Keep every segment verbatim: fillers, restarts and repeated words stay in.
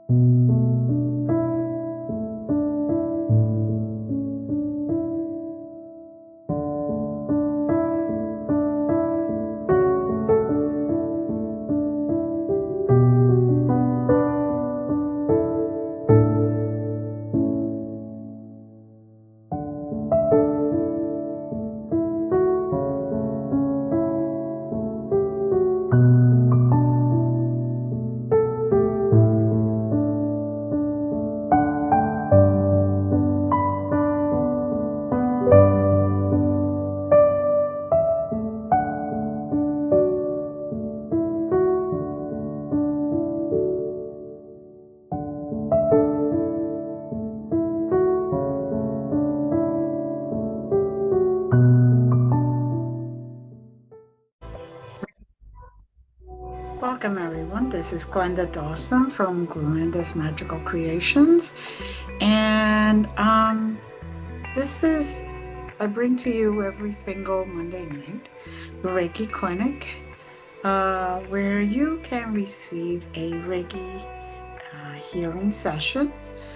Welcome everyone, this is Glenda Dawson from Glenda's Magical Creations, and um, this is, I bring to you every single Monday night, the Reiki Clinic, uh, where you can receive a Reiki uh, healing session,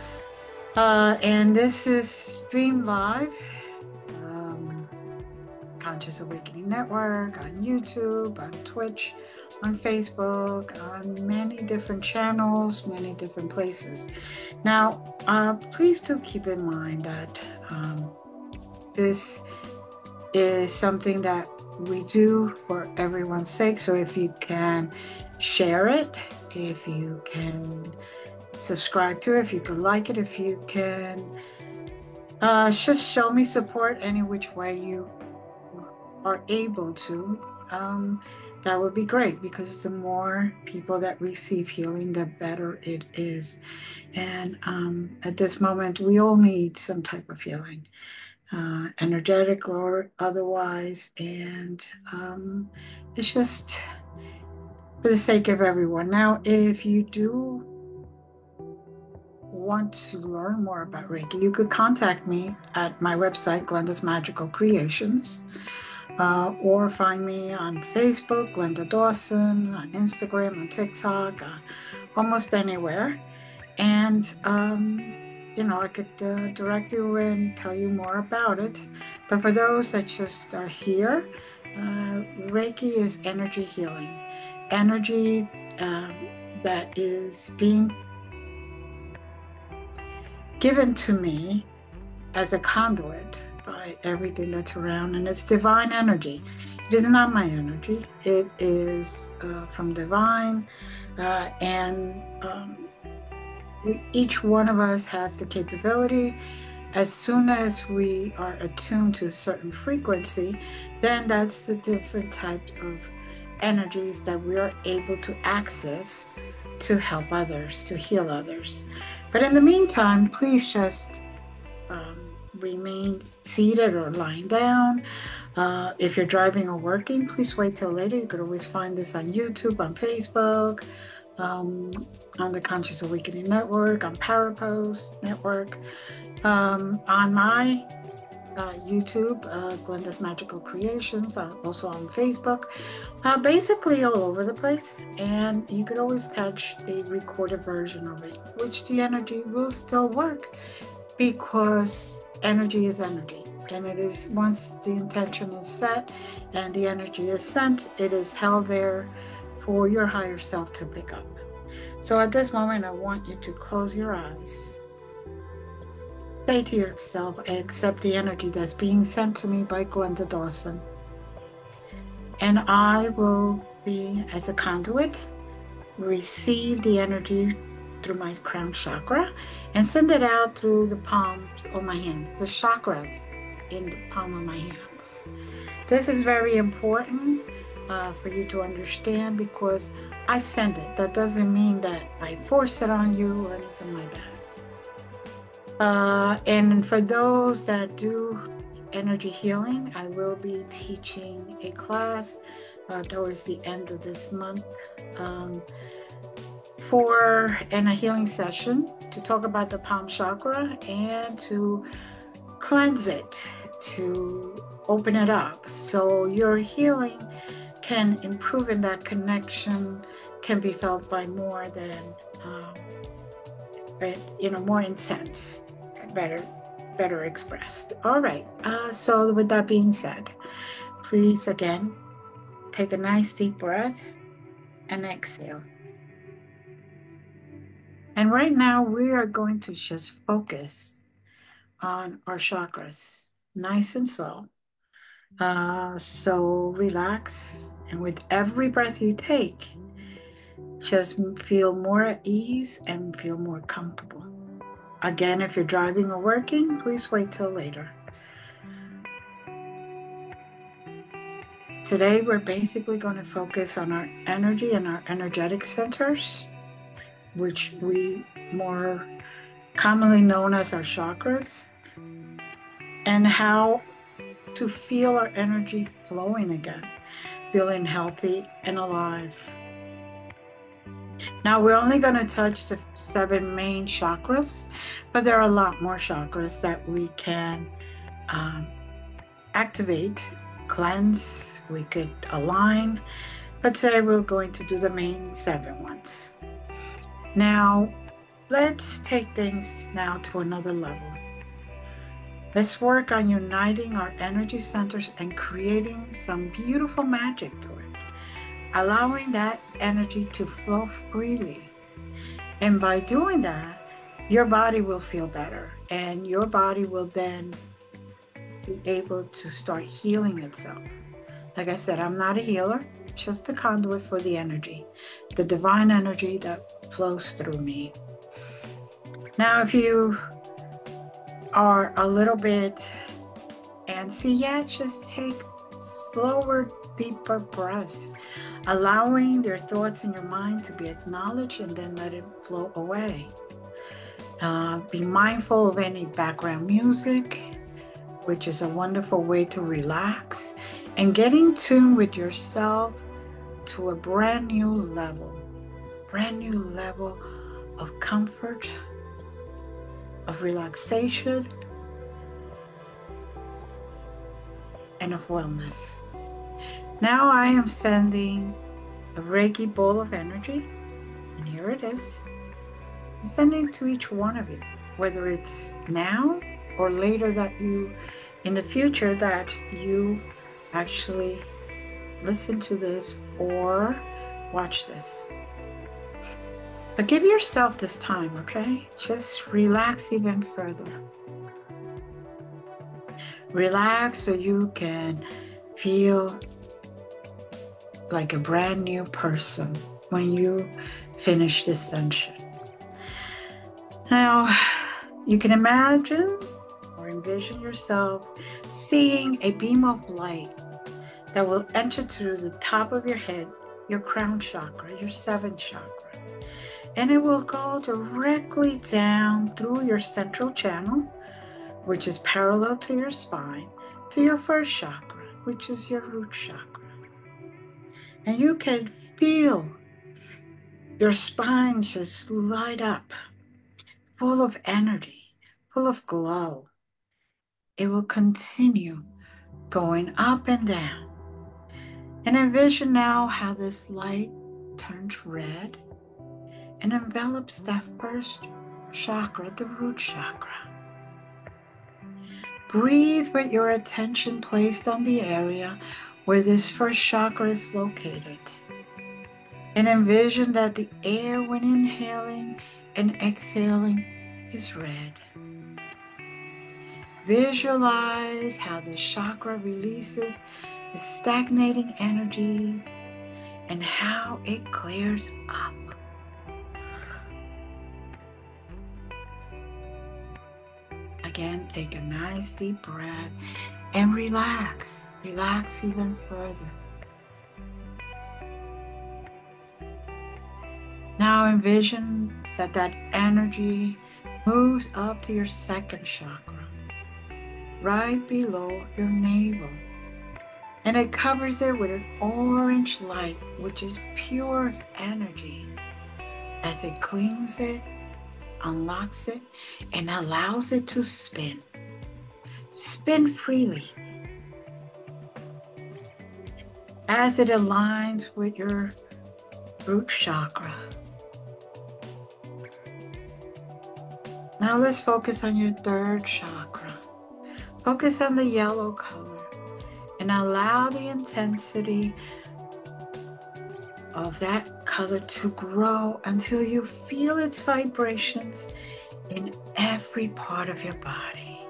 uh, and this is streamed live, um, Conscious Awakening Network, on YouTube, on Twitch, on Facebook, on many different channels, many different places. Now, uh, please do keep in mind that um, this is something that we do for everyone's sake. So if you can share it, if you can subscribe to it, if you can like it, if you can uh, just show me support any which way you are able to, um, that would be great, because the more people that receive healing, the better it is. And um, at this moment, we all need some type of healing, uh, energetic or otherwise. And um, it's just for the sake of everyone. Now, if you do want to learn more about Reiki, you could contact me at my website, Glenda's Magical Creations. Uh, or find me on Facebook, Glenda Dawson, on Instagram, on TikTok, uh, almost anywhere. And, um, you know, I could uh, direct you and tell you more about it. But for those that just are here, uh, Reiki is energy healing. Energy uh, that is being given to me as a conduit by everything that's around, and it's divine energy. It is not my energy. It is uh, from divine, uh, and um, we, each one of us has the capability. As soon as we are attuned to a certain frequency, then that's the different types of energies that we are able to access to help others, to heal others. But in the meantime, please just um, remain seated or lying down. Uh, if you're driving or working, please wait till later. You could always find this on YouTube, on Facebook, um, on the Conscious Awakening Network, on Parapost Network, um, on my uh, YouTube, uh, Glenda's Magical Creations, uh, also on Facebook, uh, basically all over the place. And you could always catch a recorded version of it, which the energy will still work, because energy is energy, and it is, once the intention is set and the energy is sent, it is held there for your higher self to pick up. So at this moment, I want you to close your eyes. Say to yourself, I accept the energy that's being sent to me by Glenda Dawson, and I will be, as a conduit, receive the energy through my crown chakra and send it out through the palms of my hands, the chakras in the palm of my hands. This is very important uh, for you to understand, because I send it. That doesn't mean that I force it on you or anything like that. Uh, and for those that do energy healing, I will be teaching a class uh, towards the end of this month, um, for and a healing session to talk about the palm chakra and to cleanse it, to open it up, so your healing can improve, and that connection can be felt by more than um, but you know, more intense, better, better expressed. All right. Uh, so with that being said, please again take a nice deep breath and exhale. And right now we are going to just focus on our chakras, nice and slow. Uh, so relax, and with every breath you take, just feel more at ease and feel more comfortable. Again, if you're driving or working, please wait till later. Today, we're basically going to focus on our energy and our energetic centers, which we more commonly known as our chakras, and how to feel our energy flowing again, feeling healthy and alive. Now, we're only going to touch the seven main chakras, but there are a lot more chakras that we can um, activate, cleanse, we could align, but today we're going to do the main seven ones. Now, let's take things now to another level. Let's work on uniting our energy centers and creating some beautiful magic to it, allowing that energy to flow freely. And by doing that, your body will feel better, and your body will then be able to start healing itself. Like I said, I'm not a healer, just a conduit for the energy, the divine energy that flows through me. Now, if you are a little bit antsy yet, just take slower, deeper breaths, allowing your thoughts in your mind to be acknowledged and then let it flow away. Uh, be mindful of any background music, which is a wonderful way to relax and get in tune with yourself to a brand new level, brand new level of comfort, of relaxation, and of wellness. Now I am sending a Reiki bowl of energy, and here it is. I'm sending to each one of you, whether it's now or later that you, in the future, that you actually listen to this or watch this. But give yourself this time, okay? Just relax even further. Relax so you can feel like a brand new person when you finish this session. Now, you can imagine or envision yourself seeing a beam of light that will enter through the top of your head, your crown chakra, your seventh chakra. And it will go directly down through your central channel, which is parallel to your spine, to your first chakra, which is your root chakra. And you can feel your spine just light up, full of energy, full of glow. It will continue going up and down. And envision now how this light turns red and envelops that first chakra, the root chakra. Breathe with your attention placed on the area where this first chakra is located. And envision that the air when inhaling and exhaling is red. Visualize how the chakra releases the stagnating energy and how it clears up. Again, take a nice deep breath and relax. Relax even further. Now envision that that energy moves up to your second chakra, right below your navel. And it covers it with an orange light, which is pure energy, as it cleans it, unlocks it, and allows it to spin. Spin freely. As it aligns with your root chakra. Now let's focus on your third chakra. Focus on the yellow color and allow the intensity of that color to grow until you feel its vibrations in every part of your body.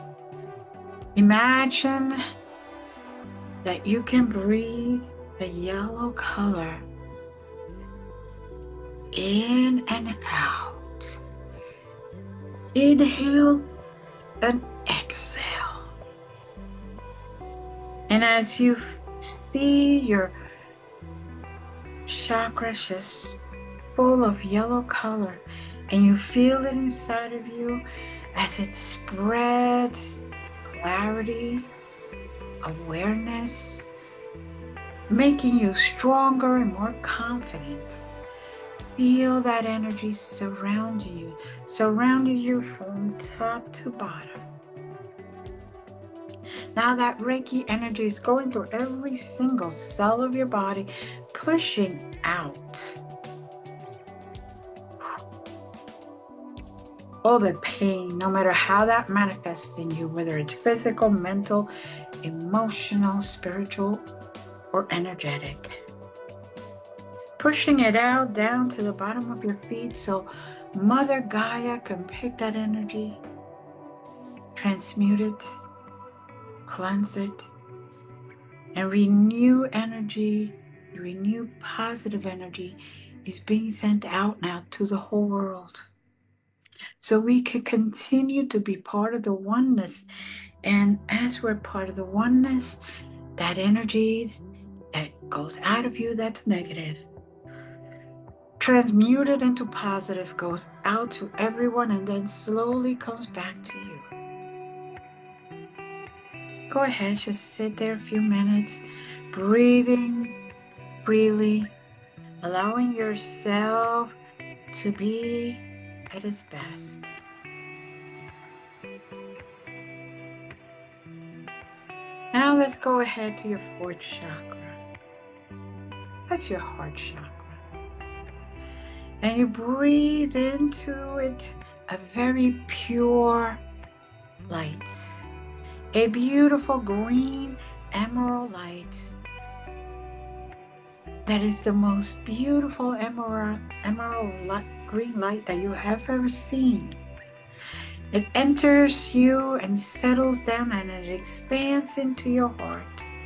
Imagine that you can breathe the yellow color in and out. Inhale and exhale. And as you see your chakras just full of yellow color, and you feel it inside of you as it spreads clarity, awareness, making you stronger and more confident. Feel that energy surrounding you, surrounding you from top to bottom. Now that Reiki energy is going through every single cell of your body, pushing out all the pain, no matter how that manifests in you, whether it's physical, mental, emotional, spiritual, or energetic. Pushing it out down to the bottom of your feet so Mother Gaia can pick that energy, transmute it, cleanse it, and renew energy, renew positive energy is being sent out now to the whole world. So we can continue to be part of the oneness. And as we're part of the oneness, that energy that goes out of you that's negative, transmuted into positive, goes out to everyone and then slowly comes back to you. Go ahead, just sit there a few minutes, breathing freely, allowing yourself to be at its best. Now let's go ahead to your fourth chakra. That's your heart chakra. And you breathe into it a very pure light. A beautiful green emerald light that is the most beautiful emerald, emerald light, green light that you have ever seen. It enters you and settles down and it expands into your heart.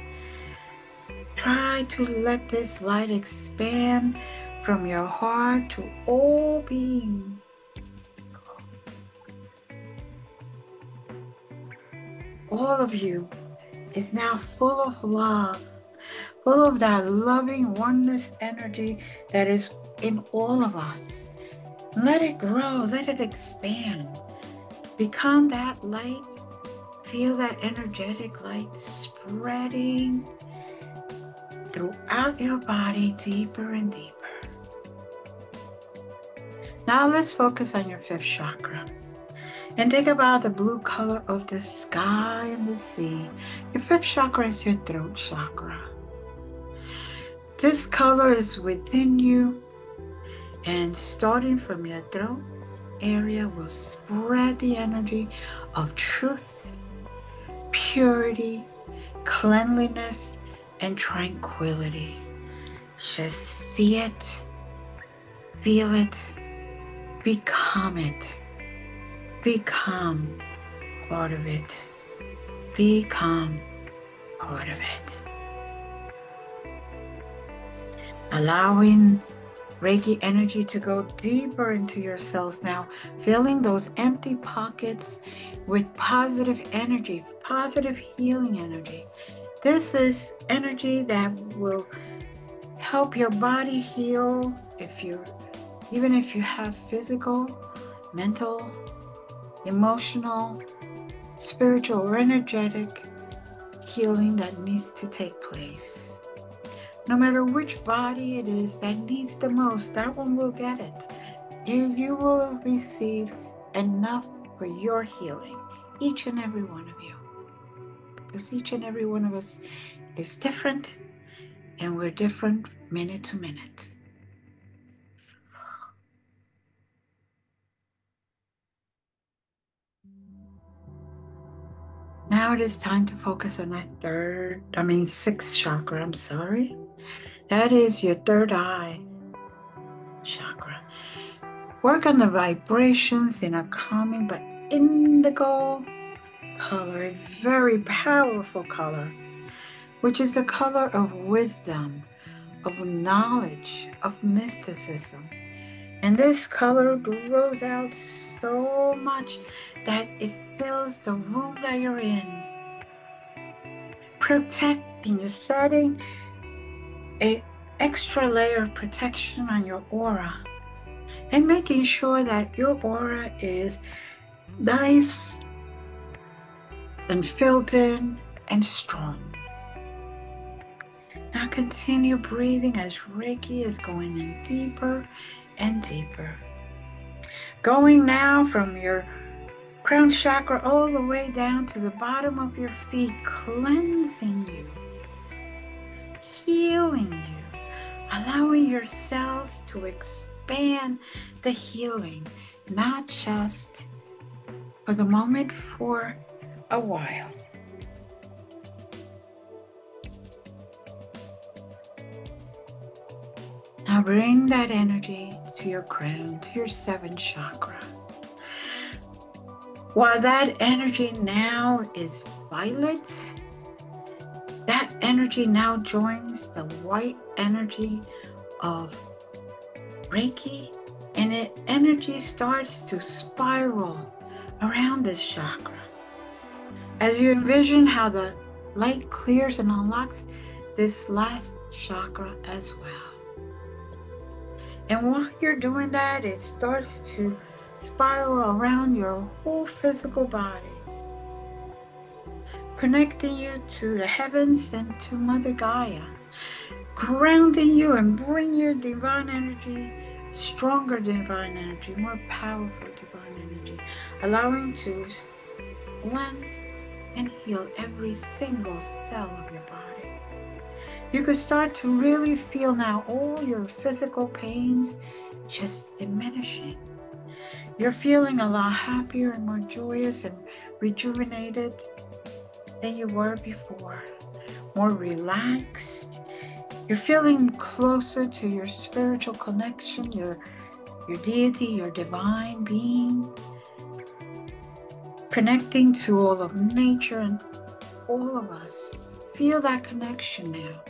Try to let this light expand from your heart to all being. All of you is now full of love, full of that loving oneness energy that is in all of us. Let it grow, let it expand. Become that light. Feel that energetic light spreading throughout your body deeper and deeper. Now let's focus on your fifth chakra. And think about the blue color of the sky and the sea. Your fifth chakra is your throat chakra. This color is within you, and starting from your throat area will spread the energy of truth, purity, cleanliness, and tranquility. Just see it, feel it, become it. Become part of it. Become part of it. Allowing Reiki energy to go deeper into your cells now, filling those empty pockets with positive energy, positive healing energy. This is energy that will help your body heal if you, even if you have physical, mental, emotional, spiritual, or energetic healing that needs to take place. No matter which body it is that needs the most, that one will get it. And you will receive enough for your healing, each and every one of you. Because each and every one of us is different, and we're different minute to minute. Now it is time to focus on that third, I mean, sixth chakra, I'm sorry. That is your third eye chakra. Work on the vibrations in a calming but indigo color, a very powerful color, which is the color of wisdom, of knowledge, of mysticism. And this color grows out so much that it fills the room that you're in, protecting, you're setting an extra layer of protection on your aura and making sure that your aura is nice and filled in and strong. Now continue breathing as Reiki is going in deeper and deeper. Going now from your crown chakra all the way down to the bottom of your feet, cleansing you, healing you, allowing your cells to expand the healing, not just for the moment, for a while. Now bring that energy to your crown, to your seventh chakra. While that energy now is violet, that energy now joins the white energy of Reiki, and the energy starts to spiral around this chakra. As you envision how the light clears and unlocks this last chakra as well. And while you're doing that, it starts to spiral around your whole physical body, connecting you to the heavens and to Mother Gaia, grounding you and bring your divine energy, stronger divine energy, more powerful divine energy, allowing to cleanse and heal every single cell of your body. You could start to really feel now all your physical pains just diminishing. You're feeling a lot happier and more joyous and rejuvenated than you were before, more relaxed. You're feeling closer to your spiritual connection, your, your deity, your divine being, connecting to all of nature and all of us. Feel that connection now.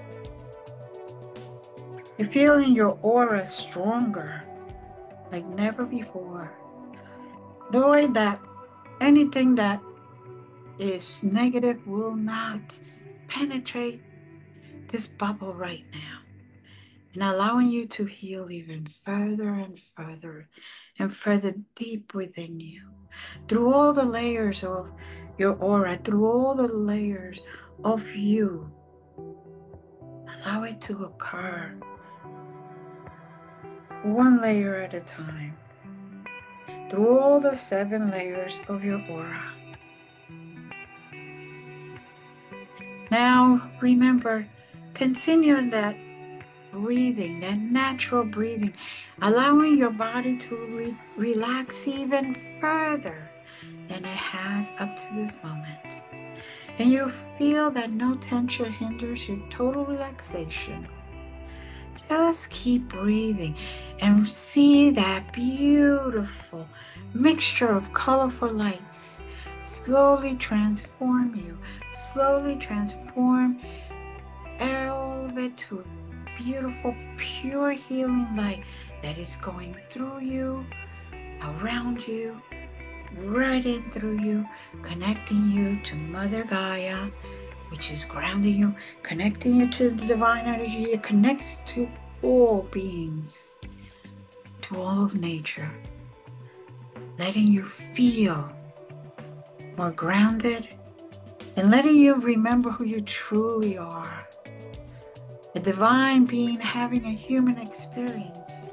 You're feeling your aura stronger like never before. Knowing that anything that is negative will not penetrate this bubble right now, and allowing you to heal even further and further and further deep within you, through all the layers of your aura, through all the layers of you. Allow it to occur one layer at a time, through all the seven layers of your aura. Now remember, continue that breathing, that natural breathing, allowing your body to re relax even further than it has up to this moment. And you feel that no tension hinders your total relaxation. Just keep breathing and see that beautiful mixture of colorful lights slowly transform you, slowly transform all of it to a beautiful, pure healing light that is going through you, around you, right in through you, connecting you to Mother Gaia, which is grounding you, connecting you to the divine energy. It connects to all beings, to all of nature, letting you feel more grounded and letting you remember who you truly are. A divine being having a human experience.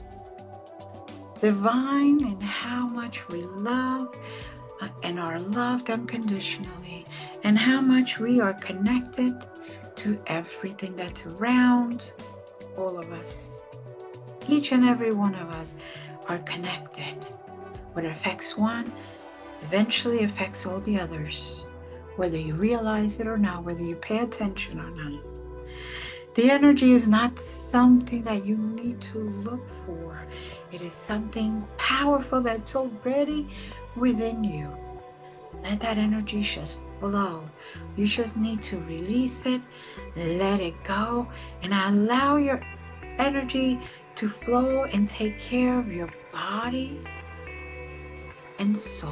Divine in how much we love and are loved unconditionally, and how much we are connected to everything that's around all of us. Each and every one of us are connected. What affects one eventually affects all the others. whether you realize it or not, whether you pay attention or not. The energy is not something that you need to look for. It is something powerful that's already within you. Let that energy just flow. You just need to release it, let it go, and allow your energy to flow and take care of your body and soul.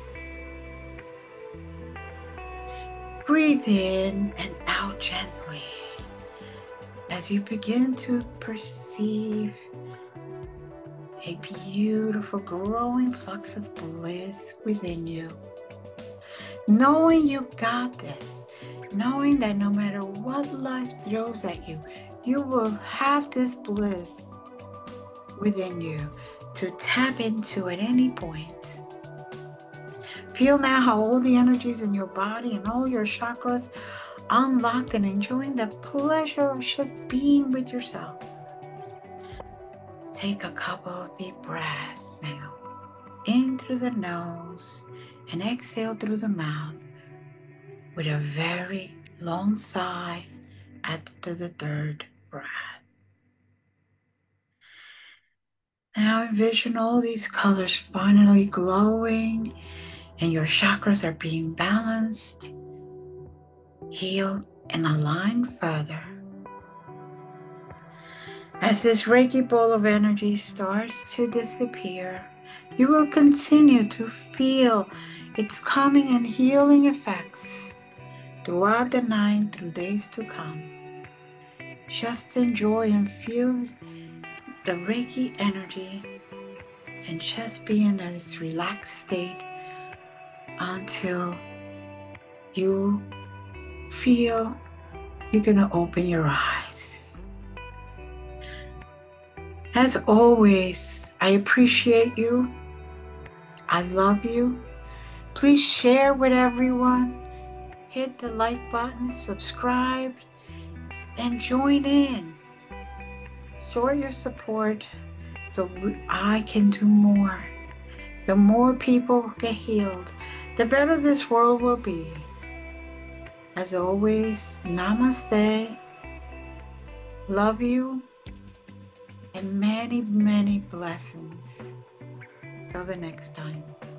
Breathe in and out gently as you begin to perceive a beautiful growing flux of bliss within you. Knowing you got this, knowing that no matter what life throws at you, you will have this bliss within you to tap into at any point. Feel now how all the energies in your body and all your chakras unlocked and enjoying the pleasure of just being with yourself. Take a couple of deep breaths now, in through the nose and exhale through the mouth with a very long sigh after the third breath. Now envision all these colors finally glowing and your chakras are being balanced, healed, and aligned further. As this Reiki ball of energy starts to disappear, you will continue to feel its calming and healing effects throughout the night through days to come. Just enjoy and feel the Reiki energy and just be in this relaxed state until you feel you're going to open your eyes. As always, I appreciate you. I love you. Please share with everyone. Hit the like button, subscribe, and join in. Show your support so I can do more. The more people get healed, the better this world will be. As always, namaste. Love you. And many, many blessings. Till the next time.